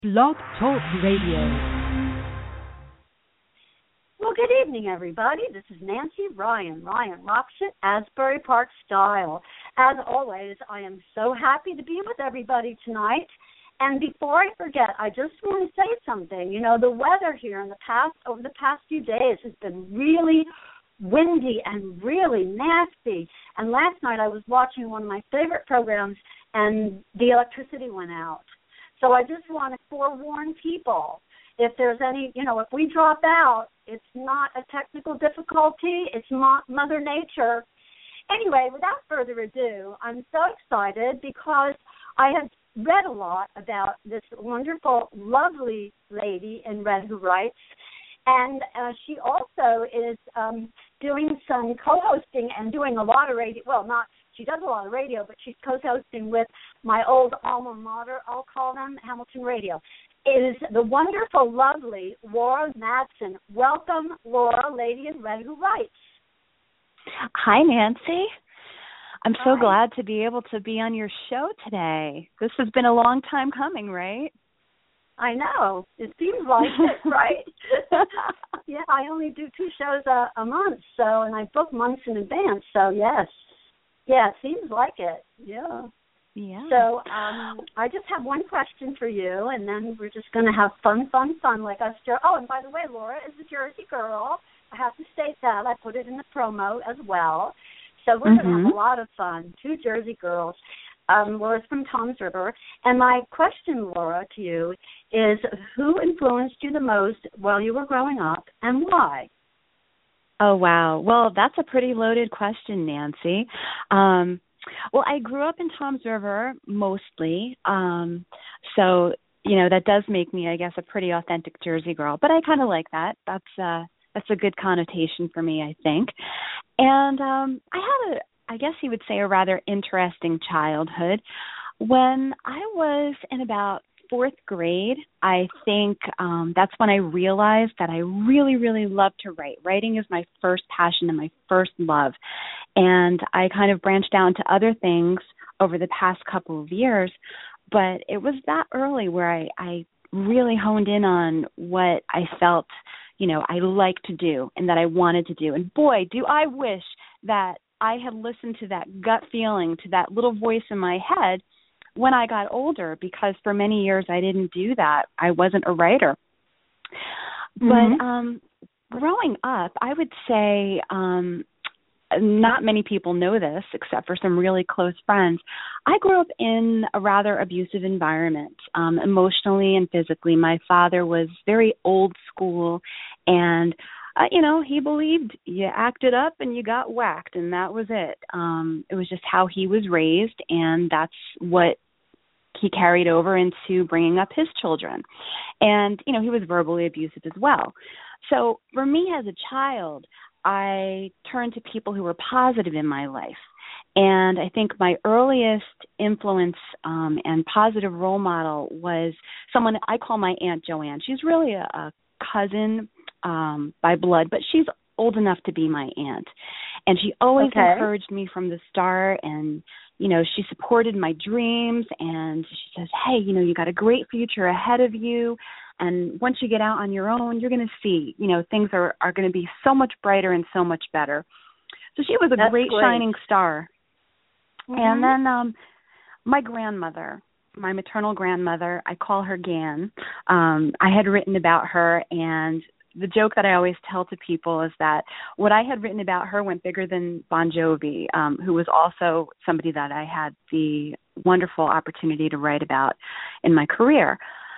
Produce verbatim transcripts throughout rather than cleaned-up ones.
Blog Talk Radio. Well, good evening, everybody. This is Nancy Ryan. Ryan rocks it, Asbury Park style. As always, I am so happy to be with everybody tonight. And before I forget, I just want to say something. You know, the weather here in the past, over the past few days has been really windy and really nasty. And last night I was watching one of my favorite programs, and the electricity went out. So I just want to forewarn people. If there's any, you know, if we drop out, it's not a technical difficulty. It's not Mother Nature. Anyway, without further ado, I'm so excited because I have read a lot about this wonderful, lovely lady in red who writes, and uh, she also is um, doing some co-hosting and doing a lot of radio. Well, not she does a lot of radio, but she's co-hosting with my old alma mater, I'll call them, Hamilton Radio. It is the wonderful, lovely Laura Madsen. Welcome, Laura, lady in red who writes. Hi, Nancy. I'm so Hi. glad to be able to be on your show today. This has been a long time coming, right? I know. It seems like it, right? Yeah, I only do two shows a, a month, so, and I book months in advance, so yes. Yeah, it seems like it, yeah. Yeah. So um, I just have one question for you, and then we're just going to have fun, fun, fun like us. Jer- oh, and by the way, Laura is a Jersey girl. I have to state that. I put it in the promo as well. So we're mm-hmm. going to have a lot of fun. Two Jersey girls. Um, Laura's from Toms River. And my question, Laura, to you is who influenced you the most while you were growing up and why? Oh, wow. Well, that's a pretty loaded question, Nancy. Um Well, I grew up in Toms River mostly, um, so, you know, that does make me, I guess, a pretty authentic Jersey girl, but I kind of like that. That's uh, that's a good connotation for me, I think. And um, I had, a, I guess you would say, a rather interesting childhood. When I was in about fourth grade, I think um, that's when I realized that I really, really love to write. Writing is my first passion and my first love. And I kind of branched out into other things over the past couple of years, but it was that early where I, I really honed in on what I felt, you know, I liked to do and that I wanted to do. And boy, do I wish that I had listened to that gut feeling, to that little voice in my head when I got older, because for many years I didn't do that. I wasn't a writer. Mm-hmm. But um, growing up, I would say um, not many people know this except for some really close friends. I grew up in a rather abusive environment, um, emotionally and physically. My father was very old school, and Uh, you know, he believed you acted up and you got whacked, and that was it. Um, it was just how he was raised, and that's what he carried over into bringing up his children. And, you know, he was verbally abusive as well. So for me as a child, I turned to people who were positive in my life. And I think my earliest influence um, and positive role model was someone I call my Aunt Joanne. She's really a, a cousin Um, by blood, but she's old enough to be my aunt. And she always okay. encouraged me from the start, and, you know, she supported my dreams, and she says, hey, you know, you got a great future ahead of you, and once you get out on your own, you're going to see, you know, things are, are going to be so much brighter and so much better. So she was a That's great, great shining star. Mm-hmm. And then um, my grandmother, my maternal grandmother, I call her Gan. Um, I had written about her, and the joke that I always tell to people is that what I had written about her went bigger than Bon Jovi, um, who was also somebody that I had the wonderful opportunity to write about in my career.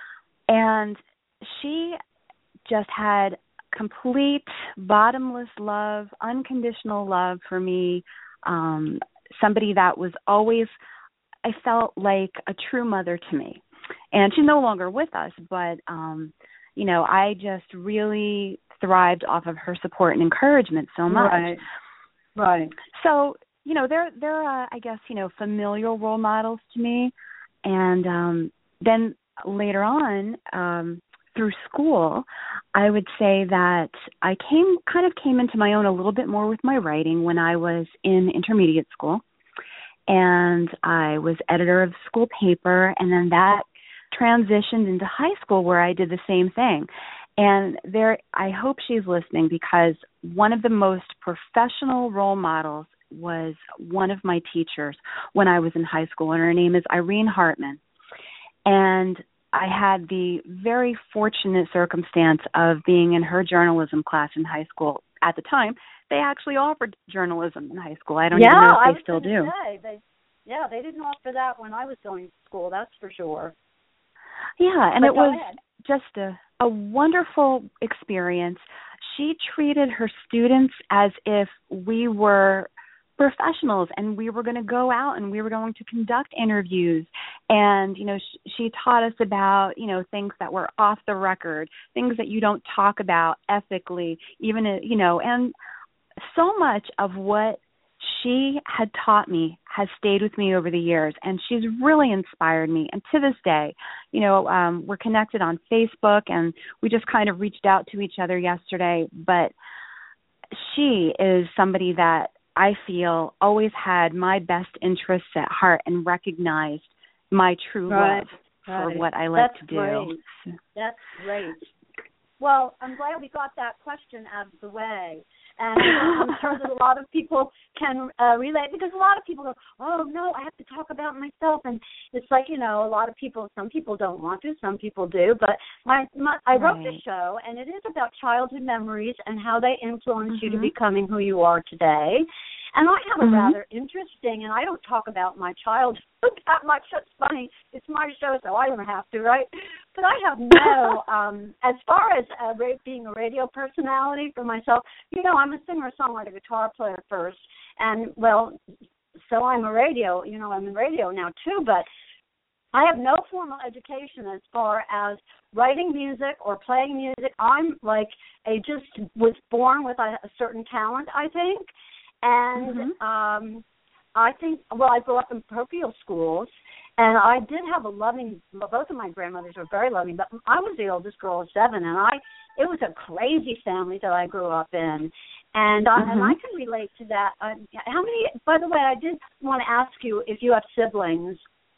And she just had complete, bottomless love, unconditional love for me, um, somebody that was always, I felt like a true mother to me. And she's no longer with us, but um you know, I just really thrived off of her support and encouragement so much. Right. Right. So, you know, they're, they're uh, I guess, you know, familial role models to me. And um, then later on, um, through school, I would say that I came, kind of came into my own a little bit more with my writing when I was in intermediate school. And I was editor of the school paper, and then that transitioned into high school where I did the same thing. And there, I hope she's listening, because one of the most professional role models was one of my teachers when I was in high school, and her name is Irene Hartman. And I had the very fortunate circumstance of being in her journalism class in high school. At the time, they actually offered journalism in high school. I don't yeah, even know I if they still do. Say, they, yeah, they didn't offer that when I was going to school, that's for sure. Yeah, and but it was ahead. just a, a wonderful experience. She treated her students as if we were professionals and we were going to go out and we were going to conduct interviews. And, you know, sh- she taught us about, you know, things that were off the record, things that you don't talk about ethically, even, you know, and so much of what she had taught me has stayed with me over the years, and she's really inspired me. And to this day, you know, um, we're connected on Facebook, and we just kind of reached out to each other yesterday. But she is somebody that I feel always had my best interests at heart and recognized my true right, love right. for what I like That's to do. Great. That's great. Well, I'm glad we got that question out of the way. And I'm sure that a lot of people can uh, relate, because a lot of people go, oh, no, I have to talk about myself. And it's like, you know, a lot of people, some people don't want to, some people do. But my, my I wrote right. this show, and it is about childhood memories and how they influence mm-hmm. you to becoming who you are today. And I have a mm-hmm. rather interesting, and I don't talk about my childhood that much. That's funny. It's my show, so I don't have to, right? But I have no, um, as far as uh, being a radio personality for myself, you know, I'm a singer, songwriter, guitar player first. And, well, so I'm a radio, you know, I'm in radio now too, but I have no formal education as far as writing music or playing music. I'm like a just was born with a, a certain talent, I think. And mm-hmm. um, I think, well, I grew up in parochial schools, and I did have a loving, both of my grandmothers were very loving, but I was the oldest girl of seven, and I, it was a crazy family that I grew up in. And, I, mm-hmm. and I can relate to that. Uh, how many, by the way, I did want to ask you if you have siblings.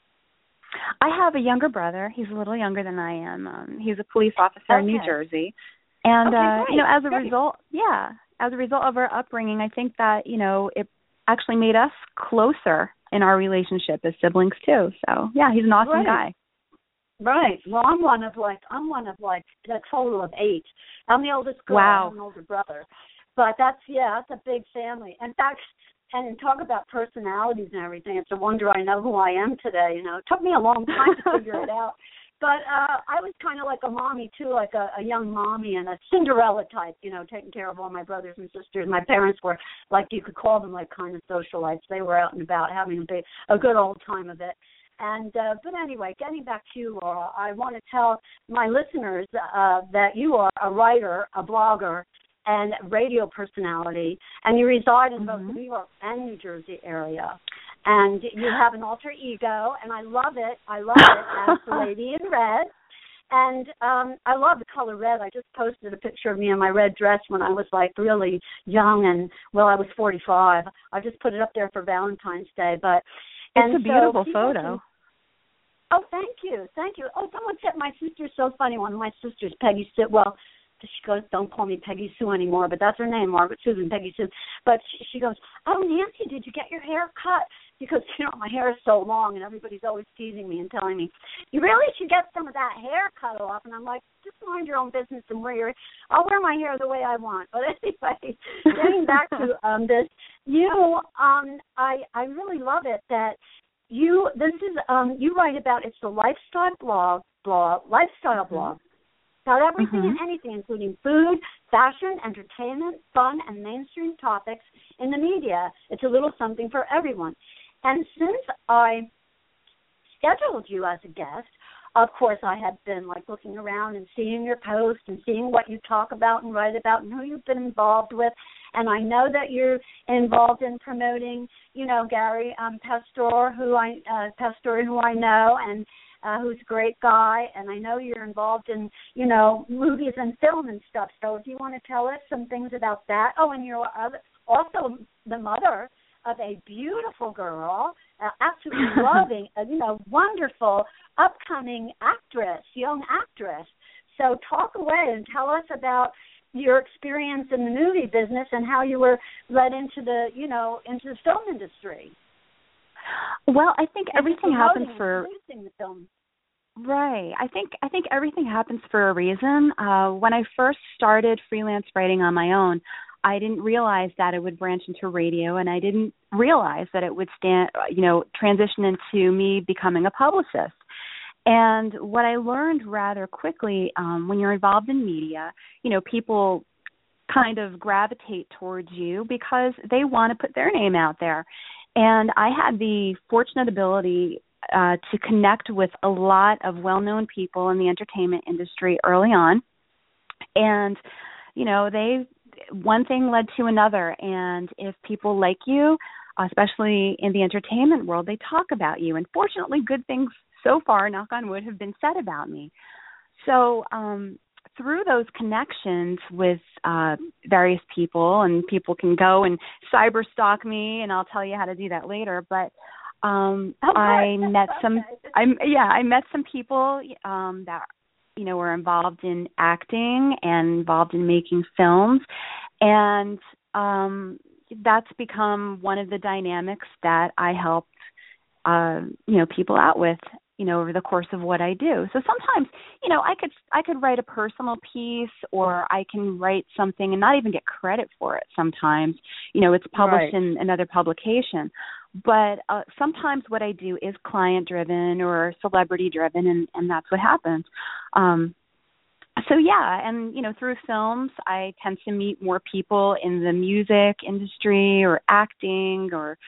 I have a younger brother. He's a little younger than I am. Um, he's a police officer okay. in New Jersey. And, okay, uh, great. you know, as a great. result, yeah, as a result of our upbringing, I think that, you know, it actually made us closer in our relationship as siblings too. So, yeah, he's an awesome right. guy. Right. Well, I'm one of like, I'm one of like a total of eight. I'm the oldest girl. Wow. I have an older brother. But that's, yeah, that's a big family. In fact, and talk about personalities and everything, it's a wonder I know who I am today. You know, it took me a long time to figure it out. But uh, I was kind of like a mommy, too, like a, a young mommy and a Cinderella type, you know, taking care of all my brothers and sisters. My parents were, like you could call them, like kind of socialites. They were out and about having a, big, a good old time of it. And uh, but anyway, getting back to you, Laura, I want to tell my listeners uh, that you are a writer, a blogger, and radio personality, and you reside in both mm-hmm. the New York and New Jersey area. And you have an alter ego, and I love it. I love it as the lady in red. And um, I love the color red. I just posted a picture of me in my red dress when I was, like, really young, and, well, I was forty-five. I just put it up there for Valentine's Day. But It's and a beautiful so photo. Can, oh, thank you. Thank you. Oh, someone said my sister's so funny. One of my sisters, Peggy Sue, well, she goes, don't call me Peggy Sue anymore, but that's her name, Margaret Susan Peggy Sue. But she, she goes, oh, Nancy, did you get your hair cut? Because, you know, my hair is so long, and everybody's always teasing me and telling me, you really should get some of that hair cut off. And I'm like, just mind your own business and wear your, I'll wear my hair the way I want. But anyway, getting back to um, this, you know, um, I, I really love it that you, this is, um, you write about, it's the lifestyle blog, blog lifestyle blog. About everything mm-hmm. and anything, including food, fashion, entertainment, fun, and mainstream topics in the media. It's a little something for everyone. And since I scheduled you as a guest, of course, I had been, like, looking around and seeing your posts and seeing what you talk about and write about and who you've been involved with. And I know that you're involved in promoting, you know, Gary um, Pastor, who I uh, Pastor, who I know, and Uh, who's a great guy, and I know you're involved in, you know, movies and film and stuff. So if you want to tell us some things about that. Oh, and you're other, also the mother of a beautiful girl uh, absolutely loving, uh, you know, wonderful upcoming actress, young actress. So talk away and tell us about your experience in the movie business and how you were led into the, you know, into the film industry. Well, I think everything happens for the film. Right. I think I think everything happens for a reason. Uh, when I first started freelance writing on my own, I didn't realize that it would branch into radio, and I didn't realize that it would stand, you know, transition into me becoming a publicist. And what I learned rather quickly, um, when you're involved in media, you know, people kind of gravitate towards you because they want to put their name out there. And I had the fortunate ability uh, to connect with a lot of well-known people in the entertainment industry early on. And, you know, they one thing led to another. And if people like you, especially in the entertainment world, they talk about you. And fortunately, good things so far, knock on wood, have been said about me. So um, through those connections with uh, various people, and people can go and cyber stalk me, and I'll tell you how to do that later. But um, oh, I met some, I yeah, I met some people um, that you know were involved in acting and involved in making films, and um, that's become one of the dynamics that I helped uh, you know people out with, you know, over the course of what I do. So sometimes, you know, I could I could write a personal piece, or I can write something and not even get credit for it sometimes. You know, it's published right. in another publication. But uh, sometimes what I do is client-driven or celebrity-driven, and, and that's what happens. Um, so, yeah, and, you know, through films, I tend to meet more people in the music industry or acting or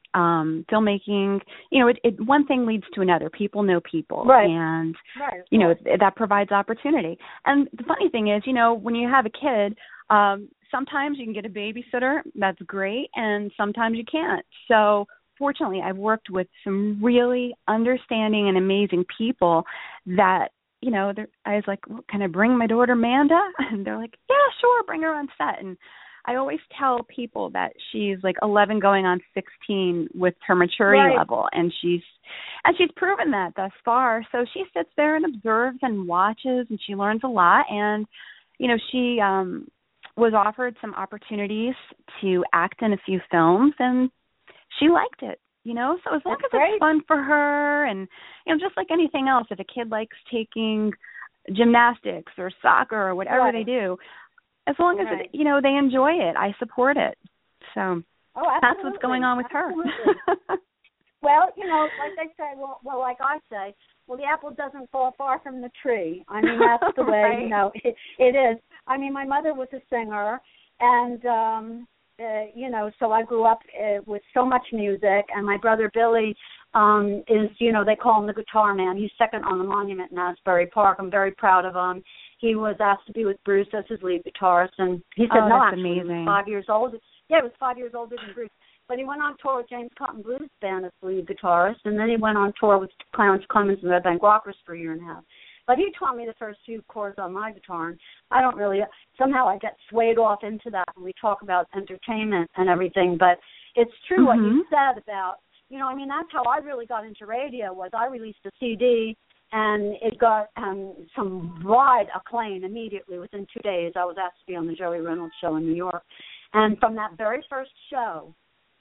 Um, filmmaking. You know, it, it one thing leads to another. People know people, right. and right, you know th- that provides opportunity. And the funny thing is, you know, when you have a kid, um, sometimes you can get a babysitter. That's great, and sometimes you can't. So, fortunately, I've worked with some really understanding and amazing people that, you know, I was like, well, can I bring my daughter Amanda? And they're like, yeah, sure, bring her on set. And I always tell people that she's like eleven going on sixteen with her maturity right. level, and she's and she's proven that thus far. So she sits there and observes and watches, and she learns a lot. And, you know, she um, was offered some opportunities to act in a few films, and she liked it, you know. So as long That's as great. it's fun for her, and, you know, just like anything else, if a kid likes taking gymnastics or soccer or whatever right. they do, as long as, right. it, you know, they enjoy it, I support it. So oh, that's what's going on with absolutely. her. Well, you know, like they say, well, well, like I say, well, the apple doesn't fall far from the tree. I mean, that's the way, right. you know, it, it is. I mean, my mother was a singer, and, um, uh, you know, so I grew up uh, with so much music, and my brother Billy um, is, you know, they call him the guitar man. He's second on the monument in Asbury Park. I'm very proud of him. He was asked to be with Bruce as his lead guitarist, and he said oh, no, that's actually, amazing. he was five years old. Yeah, he was five years older than Bruce. But he went on tour with James Cotton Blues Band as lead guitarist, and then he went on tour with Clarence Clemens and Red Bank Rockers for a year and a half. But he taught me the first few chords on my guitar, and I don't really, somehow I get swayed off into that when we talk about entertainment and everything. But it's true mm-hmm. what you said about, you know, I mean, that's how I really got into radio, was I released a C D, and it got um, some wide acclaim immediately. Within two days, I was asked to be on the Joey Reynolds show in New York. And from that very first show,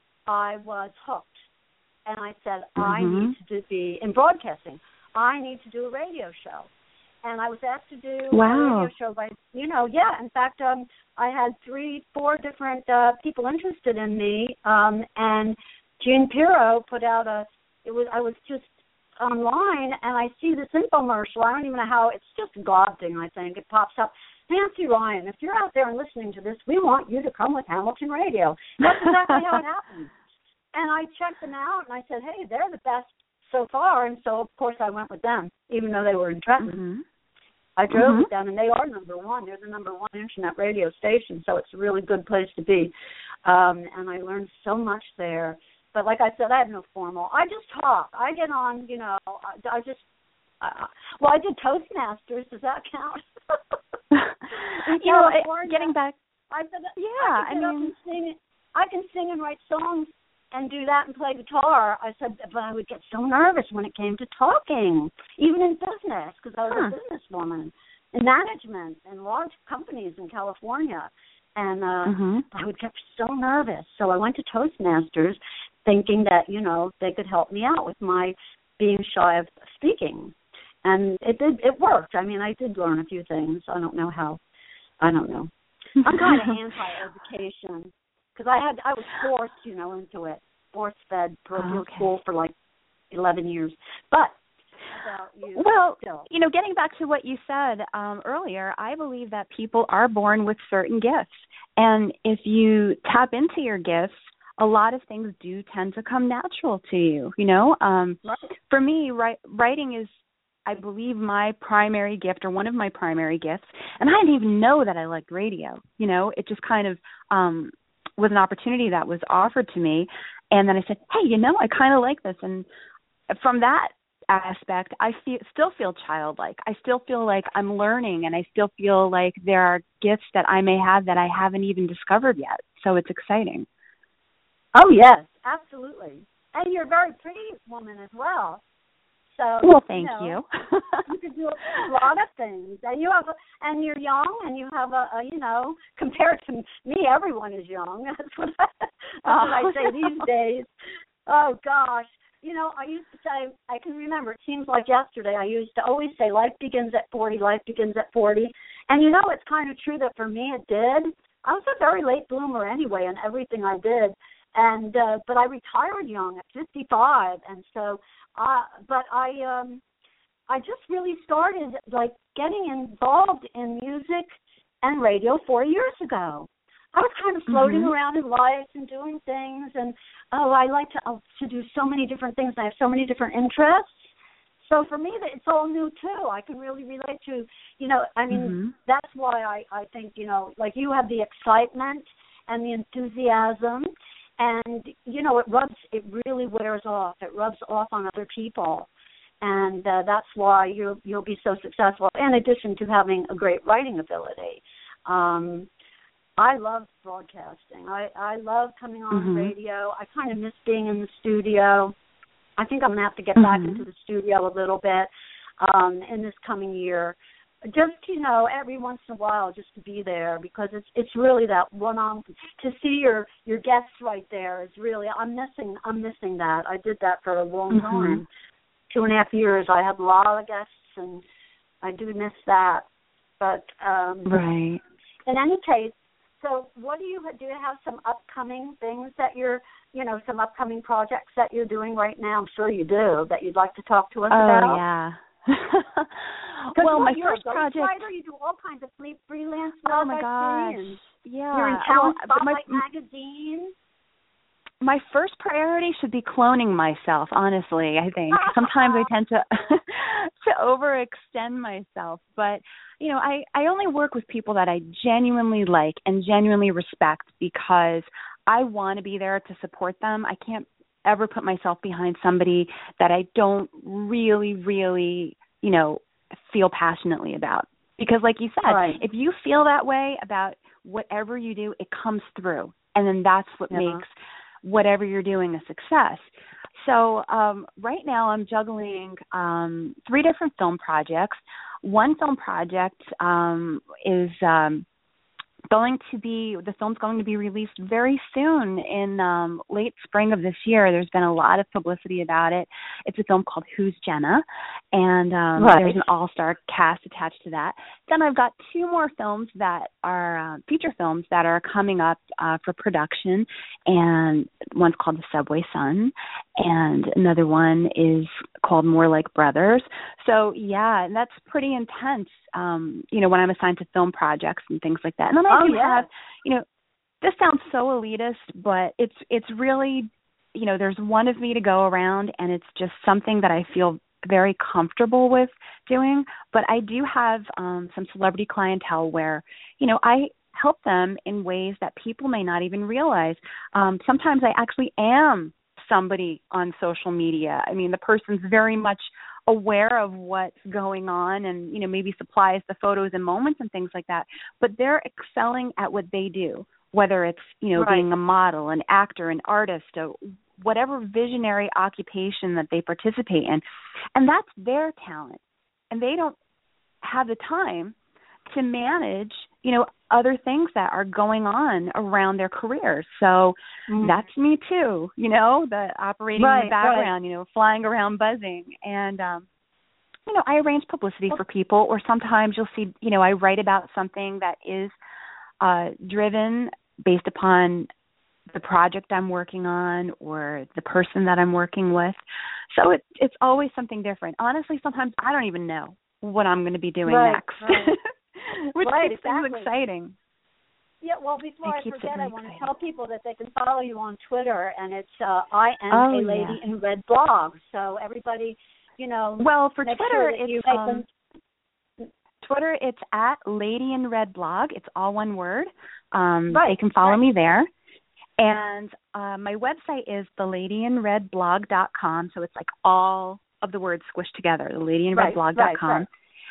I was hooked. And I said, mm-hmm. I need to be in broadcasting. I need to do a radio show. And I was asked to do wow. a radio show by, you know, yeah. In fact, um, I had three, four different uh, people interested in me. Um, and Gene Pirro put out a, it was, I was just online, and I see this infomercial. I don't even know how, it's just a God thing, I think. It pops up. Nancy Ryan, if you're out there and listening to this, we want you to come with Hamilton Radio. That's exactly how it happened. And I checked them out, and I said, hey, they're the best so far. And so, of course, I went with them, even though they were in Trenton. Mm-hmm. I drove mm-hmm. with them, and they are number one. They're the number one internet radio station, so it's a really good place to be. Um, and I learned so much there. But like I said, I have no formal. I just talk. I get on, you know, I, I just, uh, well, I did Toastmasters. Does that count? you know, it, getting back. I said, yeah, I, can I mean, and sing, I can sing and write songs and do that and play guitar. I said, but I would get so nervous when it came to talking, even in business, because I was huh. a businesswoman in management in large companies in California. And uh, mm-hmm. I would get so nervous. So I went to Toastmasters thinking that, you know, they could help me out with my being shy of speaking. And it did. It worked. I mean, I did learn a few things. I don't know how. I don't know. I'm kind of anti-education because I had I was forced, you know, into it, force-fed parochial okay. school for like eleven years. But you well, still. you know, getting back to what you said um, earlier, I believe that people are born with certain gifts, and if you tap into your gifts, a lot of things do tend to come natural to you. You know, um, right. for me, write, writing is, I believe, my primary gift or one of my primary gifts. And I didn't even know that I liked radio. You know, it just kind of um, was an opportunity that was offered to me. And then I said, hey, you know, I kind of like this. And from that aspect, I feel, still feel childlike. I still feel like I'm learning, and I still feel like there are gifts that I may have that I haven't even discovered yet. So it's exciting. Oh, yes, absolutely. And you're a very pretty woman as well. So, well, thank you. Know, you. you could do a lot of things, and you have, a, and you're young, and you have a, a, you know, compared to me, everyone is young. That's what I, that's oh. what I say these days. Oh gosh, you know, I used to say, I can remember. It seems like yesterday. I used to always say, life begins at forty. Life begins at forty. And you know, it's kind of true that for me, it did. I was a very late bloomer anyway, in everything I did. And uh, but I retired young at fifty-five, and so. Uh, but I um, I just really started, like, getting involved in music and radio four years ago. I was kind of floating mm-hmm. around in life and doing things, and, oh, I like to uh, to do so many different things. I have so many different interests. So for me, it's all new, too. I can really relate to, you know, I mean, mm-hmm. that's why I, I think, you know, like you have the excitement and the enthusiasm. And, you know, it rubs, it really wears off. It rubs off on other people. And uh, that's why you'll, you'll be so successful, in addition to having a great writing ability. Um, I love broadcasting. I, I love coming on mm-hmm. the radio. I kind of miss being in the studio. I think I'm going to have to get mm-hmm. back into the studio a little bit um, in this coming year. Just, you know, every once in a while, just to be there, because it's it's really that one on to see your your guests right there is really I'm missing I'm missing that. I did that for a long mm-hmm. time, two and a half years. I had a lot of guests, and I do miss that. But um, right. In any case, so what do you do? You have some upcoming things that you're, you know, some upcoming projects that you're doing right now? I'm sure you do that you'd like to talk to us oh, about. Oh yeah. well, my you're first a project. Writer, you do all kinds of freelance work. Oh my gosh! And yeah, you're in Talent well, Spotlight my, magazine. My first priority should be cloning myself. Honestly, I think sometimes I tend to to overextend myself, but you know, I I only work with people that I genuinely like and genuinely respect, because I want to be there to support them. I can't ever put myself behind somebody that I don't really, really, you know, feel passionately about. Because like you said, right. if you feel that way about whatever you do, it comes through. And then that's what yeah. makes whatever you're doing a success. So um, right now I'm juggling um, three different film projects. One film project um, is um, going to be, the film's going to be released very soon in um, late spring of this year. There's been a lot of publicity about it. It's a film called Who's Jenna? And um, right. there's an all-star cast attached to that. Then I've got two more films that are uh, feature films that are coming up uh, for production. And one's called The Subway Sun. And another one is called More Like Brothers. So, yeah, and that's pretty intense, um, you know, when I'm assigned to film projects and things like that. And then I oh, do yeah. have, you know, this sounds so elitist, but it's it's really, you know, there's one of me to go around, and it's just something that I feel very comfortable with doing. But I do have um, some celebrity clientele where, you know, I help them in ways that people may not even realize. Um, sometimes I actually am somebody on social media. I mean, the person's very much aware of what's going on and, you know, maybe supplies the photos and moments and things like that, but they're excelling at what they do, whether it's, you know, right. being a model, an actor, an artist, a, whatever visionary occupation that they participate in. And that's their talent. And they don't have the time to manage, you know, other things that are going on around their careers. So mm-hmm. that's me too, you know, the operating right, in the background, right. you know, flying around buzzing. And, um, you know, I arrange publicity for people, or sometimes you'll see, you know, I write about something that is uh, driven based upon the project I'm working on or the person that I'm working with. So it, it's always something different. Honestly, sometimes I don't even know what I'm going to be doing right, next, right. which right, keeps exactly. things exciting. Yeah, well, before It I forget, I want exciting. to tell people that they can follow you on Twitter, and it's uh, I am oh, a lady yeah. in red blog. So everybody, you know, well for make Twitter, sure that you it's make um, them. Twitter, it's at Lady in Red Blog. It's all one word. Um, right, they can follow right. me there. And uh, my website is the lady in red blog dot com. So it's like all of the words squished together, the lady in red blog dot com. Right, right.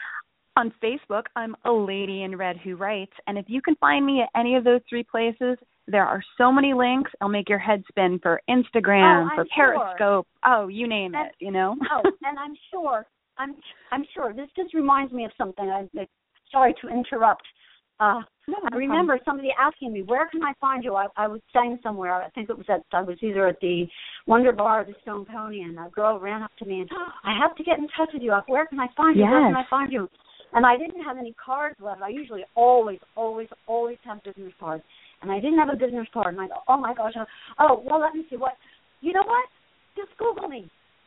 On Facebook, I'm a Lady in Red Who Writes. And if you can find me at any of those three places, there are so many links. I'll make your head spin for Instagram, oh, for sure. Periscope. Oh, you name and, it, you know? oh, and I'm sure, I'm I'm sure. This just reminds me of something. I, I Sorry to interrupt. Uh, no, I remember somebody asking me, where can I find you? I, I was saying somewhere, I think it was at, I was either at the Wonder Bar or the Stone Pony, and a girl ran up to me and, oh, I have to get in touch with you. Where can I find you? Yes. Where can I find you? And I didn't have any cards left. I usually always, always, always have business cards. And I didn't have a business card. And I go, oh, my gosh. Oh, well, let me see. What? You know what? Just Google me.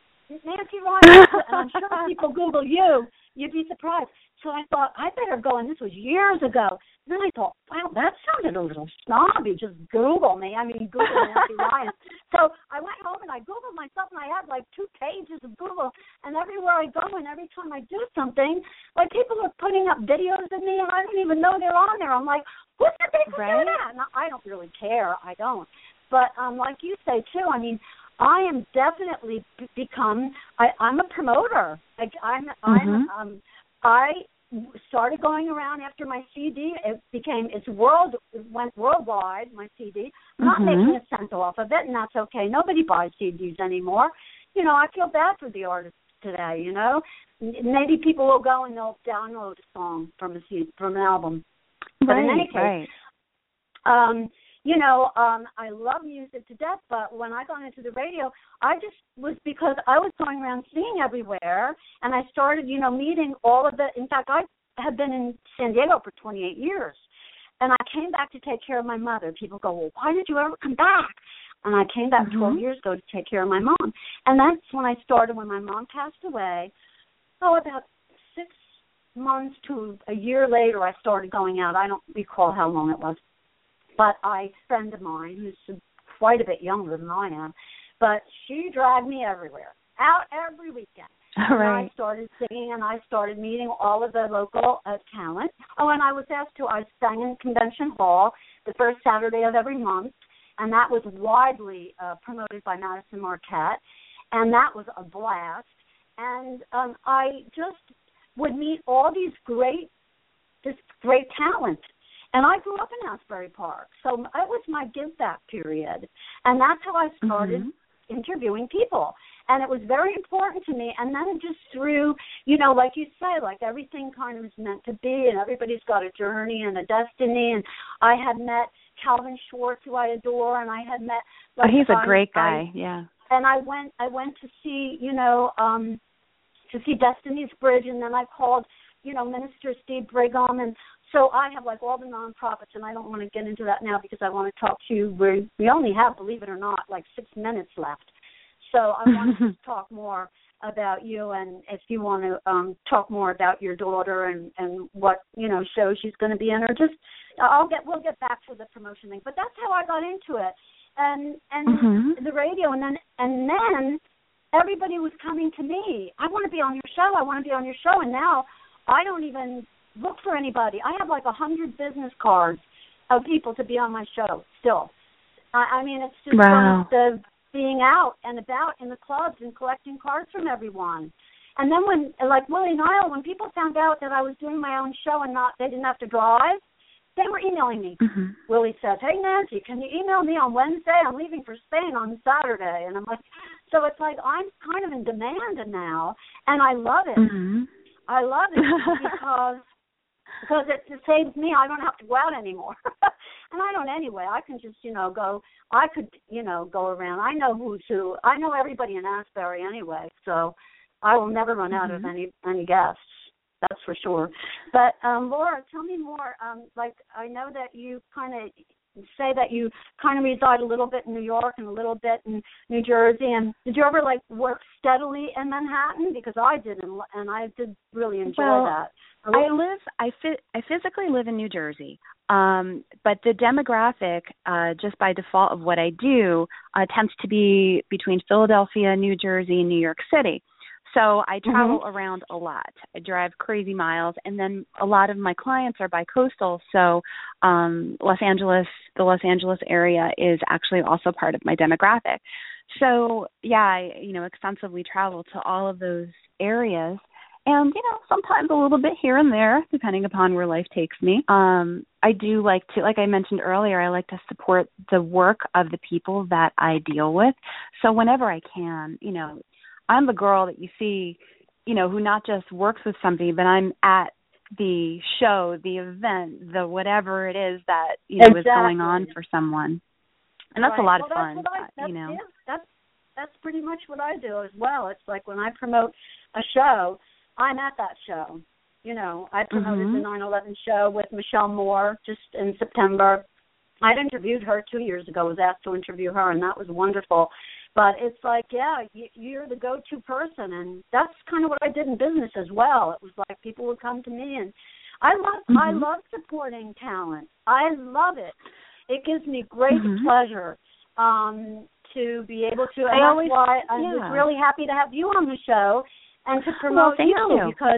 Nancy Ryan. And I'm sure people Google you. You'd be surprised. So I thought, I better go, and this was years ago. And then I thought, wow, that sounded a little snobby. Just Google me. I mean, Google Nancy Ryan. So I went home, and I Googled myself, and I had like two pages of Google. And everywhere I go and every time I do something, like people are putting up videos of me, and I don't even know they're on there. I'm like, who's the people right? do that? And I don't really care. I don't. But um, like you say, too, I mean, I am definitely become, I, I'm a promoter. Like I'm, I'm, mm-hmm. um, I started going around after my C D. It became, it's world, it went worldwide, my C D. I'm not mm-hmm. making a cent off of it, and that's okay. Nobody buys C Ds anymore. You know, I feel bad for the artists today, you know. Maybe people will go and they'll download a song from a C D, from an album. But right, in any case, right. um, you know, um, I love music to death, but when I got into the radio, I just was because I was going around singing everywhere, and I started, you know, meeting all of the, in fact, I had been in San Diego for twenty-eight years, and I came back to take care of my mother. People go, well, why did you ever come back? And I came back mm-hmm. twelve years ago to take care of my mom, and that's when I started, when my mom passed away, oh, about six months to a year later, I started going out. I don't recall how long it was. But I, a friend of mine who's quite a bit younger than I am, but she dragged me everywhere, out every weekend. All right. And I started singing, and I started meeting all of the local uh, talent. Oh, and I was asked to, I sang in Convention Hall the first Saturday of every month, and that was widely uh, promoted by Madison Marquette, and that was a blast. And um, I just would meet all these great, this great talent. And I grew up in Asbury Park, so it was my give back period. And that's how I started mm-hmm. interviewing people. And it was very important to me. And then it just threw, you know, like you say, like everything kind of is meant to be, and everybody's got a journey and a destiny. And I had met Calvin Schwartz, who I adore, and I had met. Like, oh, he's a um, great guy, I, yeah. And I went, I went to see, you know, um, to see Destiny's Bridge, and then I called, you know, Minister Steve Brigham, and so I have, like, all the nonprofits, and I don't want to get into that now because I want to talk to you. We we only have, believe it or not, like six minutes left. So I want to talk more about you, and if you want to um, talk more about your daughter and, and what, you know, show she's going to be in, or just I'll get we'll get back to the promotion thing. But that's how I got into it, and and mm-hmm. the radio, and then and then everybody was coming to me. I want to be on your show. I want to be on your show, and now I don't even look for anybody. I have like a hundred business cards of people to be on my show still. I, I mean, it's just wow. the being out and about in the clubs and collecting cards from everyone. And then when, like Willie Nile, when people found out that I was doing my own show and not, they didn't have to drive, they were emailing me. Mm-hmm. Willie says, hey, Nancy, can you email me on Wednesday? I'm leaving for Spain on Saturday. And I'm like, so it's like I'm kind of in demand now, and I love it. Mm-hmm. I love it because because it, it saves me. I don't have to go out anymore. And I don't anyway. I can just, you know, go. I could, you know, go around. I know who's who. I know everybody in Asbury anyway, so I will never run out mm-hmm. of any any guests. That's for sure. But um, Laura, tell me more. Um, like I know that you kind of say that you kind of reside a little bit in New York and a little bit in New Jersey. And did you ever like work steadily in Manhattan? Because I did, and, and I did really enjoy well, that. I live. I fi- I physically live in New Jersey, um, but the demographic, uh, just by default of what I do, uh, tends to be between Philadelphia, New Jersey, and New York City. So I travel mm-hmm. around a lot. I drive crazy miles, and then a lot of my clients are bi-coastal, so um, Los Angeles, the Los Angeles area is actually also part of my demographic. So, yeah, I, you know, extensively travel to all of those areas, and, you know, sometimes a little bit here and there, depending upon where life takes me. Um, I do like to, like I mentioned earlier, I like to support the work of the people that I deal with. So whenever I can, you know, I'm the girl that you see, you know, who not just works with somebody, but I'm at the show, the event, the whatever it is that, you know, exactly. is going on for someone. And that's right. a lot well, of fun, I, that's, you know. Yeah, that's, that's pretty much what I do as well. It's like when I promote a show, I'm at that show. You know, I promoted mm-hmm. the nine eleven show with Michelle Moore just in September. I'd interviewed her two years ago, was asked to interview her, and that was wonderful. But it's like, yeah, you're the go-to person, and that's kind of what I did in business as well. It was like people would come to me, and I love mm-hmm. I love supporting talent. I love it. It gives me great mm-hmm. pleasure um, to be able to. And I that's always, why I yeah. was really happy to have you on the show and to promote well, thank you, you because,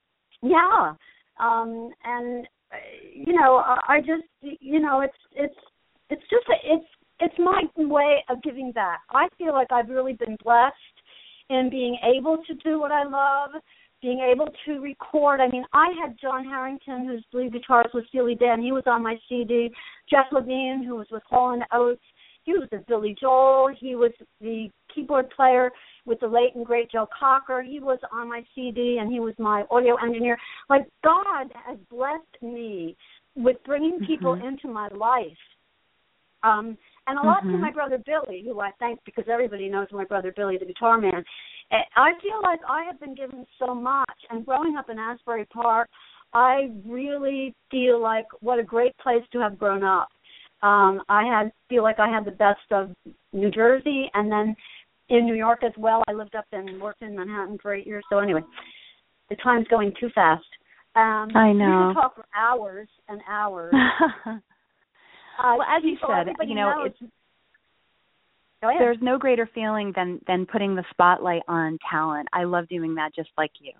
yeah, um, and you know, I just, you know, it's it's it's just a, it's. It's my way of giving back. I feel like I've really been blessed in being able to do what I love, being able to record. I mean, I had John Harrington, who's lead guitarist with Steely Dan. He was on my C D. Jeff Levine, who was with Hall and Oates. He was with Billy Joel. He was the keyboard player with the late and great Joe Cocker. He was on my C D, and he was my audio engineer. Like, God has blessed me with bringing people mm-hmm. into my life. Um, and a lot mm-hmm. to my brother Billy, who I thank because everybody knows my brother Billy, the guitar man. I feel like I have been given so much. And growing up in Asbury Park, I really feel like what a great place to have grown up. Um, I had feel like I had the best of New Jersey, and then in New York as well. I lived up and worked in Manhattan for eight years. So anyway, the time's going too fast. Um, I know. We could talk for hours and hours. Uh, well, as you said, you know, knows. it's, there's no greater feeling than, than putting the spotlight on talent. I love doing that just like you.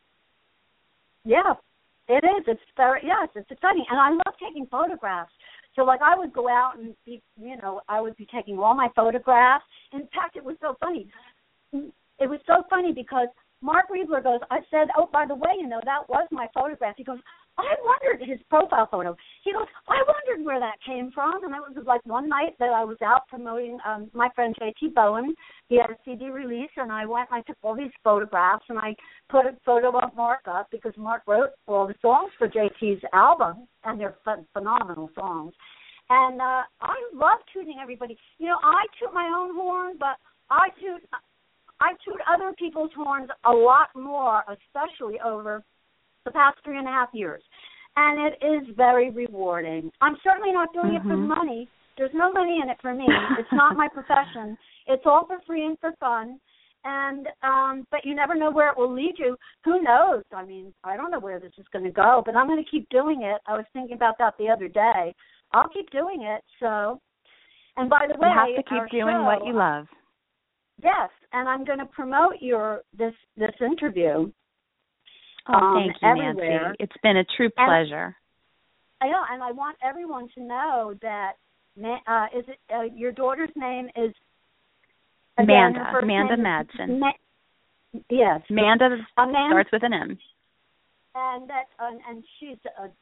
Yeah, it is. It's very, yes, it's exciting. And I love taking photographs. So, like, I would go out and, be, you know, I would be taking all my photographs. In fact, it was so funny. It was so funny because Mark Riebler goes, I said, oh, by the way, you know, that was my photograph. He goes, I wondered, his profile photo, he goes, I wondered where that came from. And it was like one night that I was out promoting um, my friend J T Bowen. He had a C D release, and I went and I took all these photographs, and I put a photo of Mark up because Mark wrote all the songs for J T's album, and they're ph- phenomenal songs. And uh, I love tooting everybody. You know, I toot my own horn, but I toot, I toot other people's horns a lot more, especially over the past three and a half years. And it is very rewarding. I'm certainly not doing mm-hmm. it for money. There's no money in it for me. It's not my profession. It's all for free and for fun. And um, but you never know where it will lead you. Who knows? I mean, I don't know where this is going to go, but I'm going to keep doing it. I was thinking about that the other day. I'll keep doing it. So, and by the way, you have to keep doing show, what you love. Yes, and I'm going to promote your this this interview. Oh, um, thank you, everywhere. Nancy. It's been a true pleasure. And, I know, and I want everyone to know that. Uh, is it uh, your daughter's name is again, Amanda? Amanda Madsen. Ma- yes, Amanda, Amanda starts with an M. And that, uh, and she's a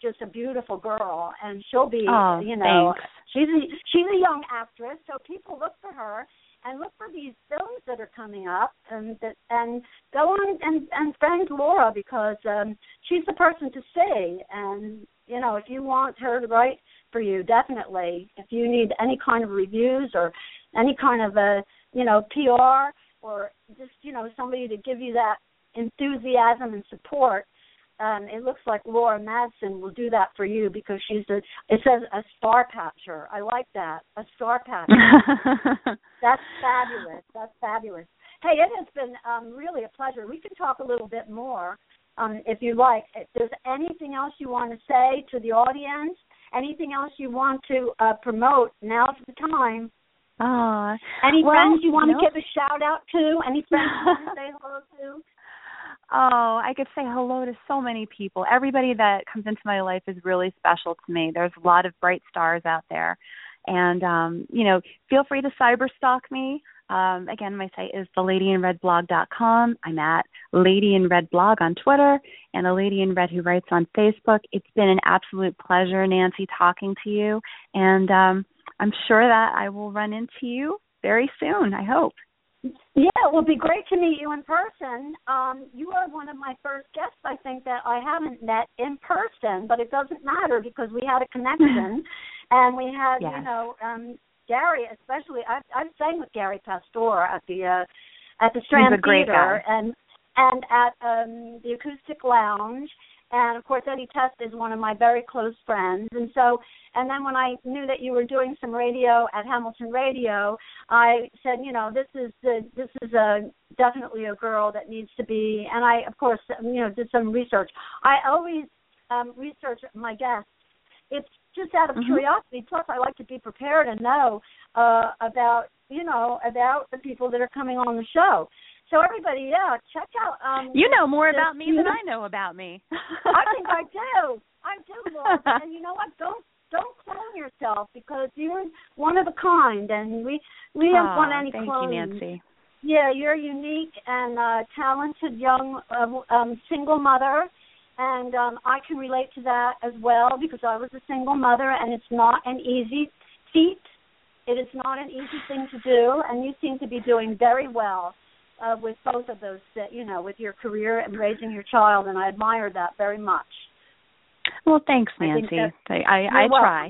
just a beautiful girl, and she'll be, oh, you know, thanks. she's a, she's a young actress, so people look for her and look for these films that are coming up, and that, and go on and, and friend Laura, because um, she's the person to see. And, you know, if you want her to write for you, definitely. If you need any kind of reviews or any kind of, a, you know, P R, or just, you know, somebody to give you that enthusiasm and support, Um, it looks like Laura Madsen will do that for you, because she's a, it says a star patcher. I like that, a star patcher. That's fabulous. That's fabulous. Hey, it has been um, really a pleasure. We can talk a little bit more um, if you like. If there's anything else you want to say to the audience, anything else you want to uh, promote, now's the time. Oh, Any well, friends you want no. to give a shout out to? Any friends you want to say hello to? Oh, I could say hello to so many people. Everybody that comes into my life is really special to me. There's a lot of bright stars out there. And, um, you know, feel free to cyber stalk me. Um, again, my site is the lady in red blog dot com. I'm at Lady in Red Blog on Twitter and a Lady in Red Who Writes on Facebook. It's been an absolute pleasure, Nancy, talking to you. And um, I'm sure that I will run into you very soon, I hope. Yeah, it would be great to meet you in person. Um, you are one of my first guests, I think, that I haven't met in person, but it doesn't matter because we had a connection, and we had, yes. you know, um, Gary, especially. I've, I've sang with Gary Pastor at the uh, at the Strand Theater and and at um, the Acoustic Lounge. And, of course, Eddie Test is one of my very close friends. And so, and then when I knew that you were doing some radio at Hamilton Radio, I said, you know, this is the, this is a, definitely a girl that needs to be, and I, of course, you know, did some research. I always um, research my guests. It's just out of mm-hmm. curiosity. Plus, I like to be prepared and know uh, about, you know, about the people that are coming on the show. So everybody, yeah, check out. Um, you know more this, about me than I know about me. I think I do. I do, Laura. And you know what? Don't don't clone yourself, because you're one of a kind, and we we oh, don't want any thank clones. Thank you, Nancy. Yeah, you're unique and uh, talented young uh, um, single mother, and um, I can relate to that as well, because I was a single mother, and it's not an easy feat. It is not an easy thing to do, and you seem to be doing very well. Uh, with both of those, you know, with your career and raising your child, and I admire that very much. Well, thanks, Nancy. I, I, I try.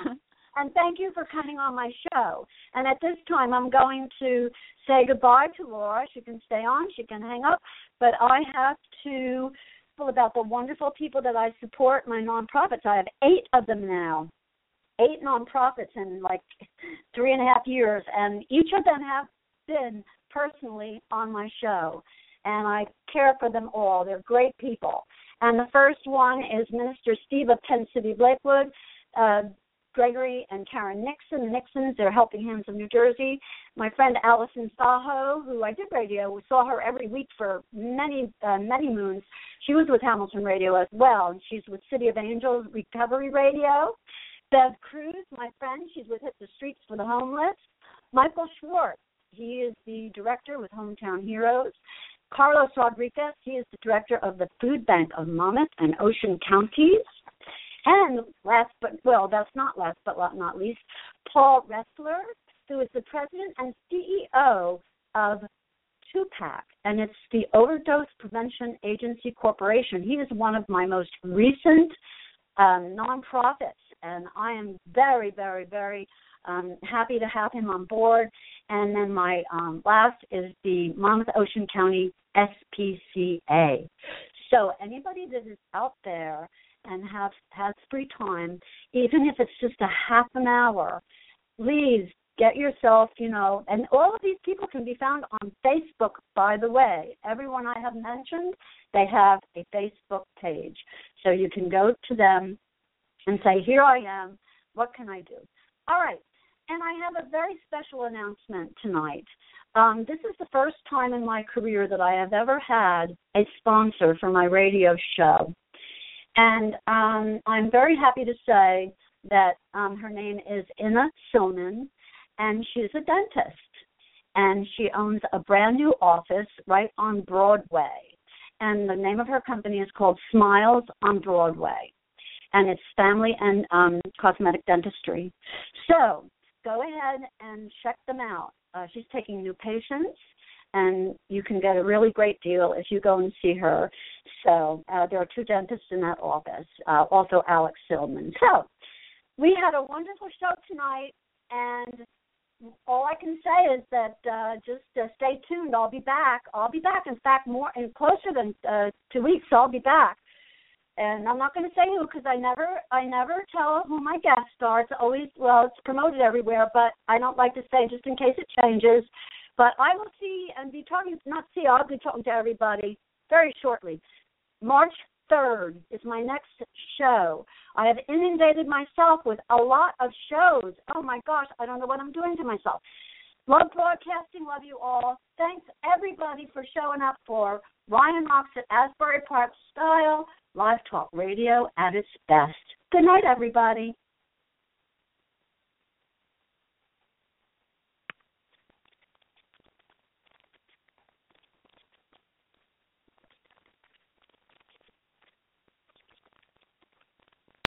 And thank you for coming on my show. And at this time, I'm going to say goodbye to Laura. She can stay on. She can hang up. But I have to tell about the wonderful people that I support, my nonprofits. I have eight of them now, eight nonprofits in like three and a half years, and each of them have been personally on my show, and I care for them all. They're great people. And the first one is Minister Steve of Penn City Blakewood, uh, Gregory and Karen Nixon. The Nixons, they're Helping Hands of New Jersey. My friend Allison Saho, who I did radio, we saw her every week for many, uh, many moons. She was with Hamilton Radio as well, and she's with City of Angels Recovery Radio. Bev Cruz, my friend, she's with Hit the Streets for the Homeless. Michael Schwartz, he is the director with Hometown Heroes. Carlos Rodriguez, he is the director of the Food Bank of Monmouth and Ocean Counties. And last but, well, that's not last but not least, Paul Ressler, who is the president and C E O of two pac, and it's the Overdose Prevention Agency Corporation. He is one of my most recent um, nonprofits, and I am very, very, very Um, happy to have him on board. And then my um, last is the Monmouth Ocean County S P C A. So anybody that is out there and have, has free time, even if it's just a half an hour, please get yourself, you know, and all of these people can be found on Facebook, by the way. Everyone I have mentioned, they have a Facebook page. So you can go to them and say, here I am, what can I do? All right. And I have a very special announcement tonight. Um, this is the first time in my career that I have ever had a sponsor for my radio show. And um, I'm very happy to say that um, her name is Inna Silman, and she's a dentist. And she owns a brand new office right on Broadway. And the name of her company is called Smiles on Broadway. and it's family and um, cosmetic dentistry. So go ahead and check them out. Uh, she's taking new patients, and you can get a really great deal if you go and see her. So uh, there are two dentists in that office, uh, also Alex Silman. So we had a wonderful show tonight, and all I can say is that uh, just uh, stay tuned. I'll be back. I'll be back. In fact, more and closer than uh, two weeks, I'll be back. And I'm not going to say who because I never, I never tell who my guests are. It's always, well, it's promoted everywhere, but I don't like to say just in case it changes. But I will see and be talking, not see, I'll be talking to everybody very shortly. March third is my next show. I have inundated myself with a lot of shows. Oh, my gosh, I don't know what I'm doing to myself. Love broadcasting. Love you all. Thanks, everybody, for showing up for Ryan Rocks at Asbury Park Style, Live Talk Radio at its best. Good night, everybody.